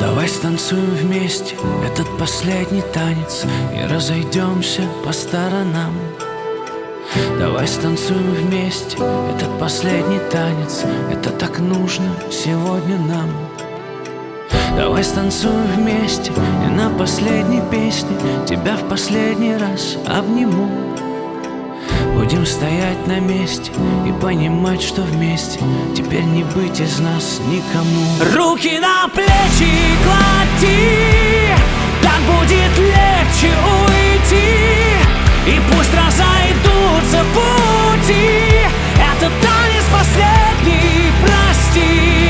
Давай станцуем вместе этот последний танец и разойдемся по сторонам. Давай станцуем вместе этот последний танец, это так нужно сегодня нам. Давай станцуем вместе и на последней песне тебя в последний раз обниму. Будем стоять на месте и понимать, что вместе теперь не быть из нас никому. Руки на плечи клади, так будет легче уйти. И пусть разойдутся пути, это танец последний, прости.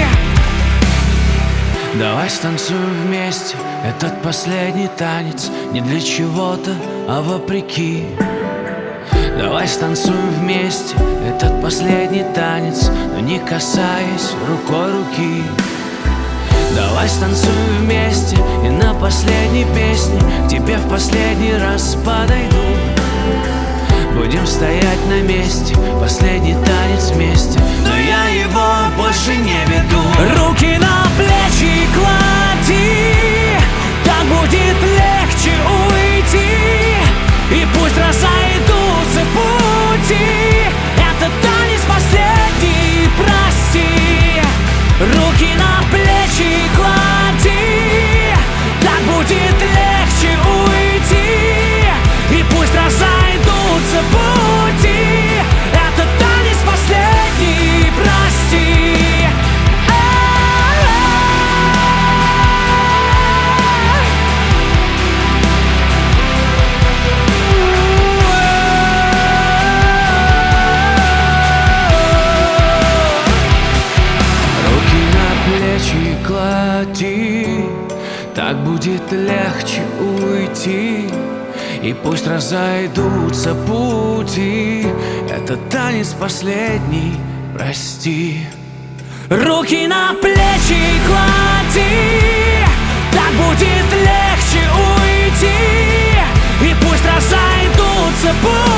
Давай станцуем вместе этот последний танец, не для чего-то, а вопреки. Давай станцуем вместе этот последний танец, но не касаясь рукой руки. Давай станцуем вместе и на последней песне к тебе в последний раз подойду. Будем стоять на месте, последний танец вместе, но я его больше не веду. Руки на плечи клади, так будет легче уйти. И пусть разойдутся пути, это танец последний, прости. Руки на плечи клади, так будет легче уйти. И пусть разойдутся пути, это танец последний, прости. Клади, так будет легче уйти. И пусть разойдутся пути, это танец последний, прости. Руки на плечи клади, так будет легче уйти. И пусть разойдутся пути.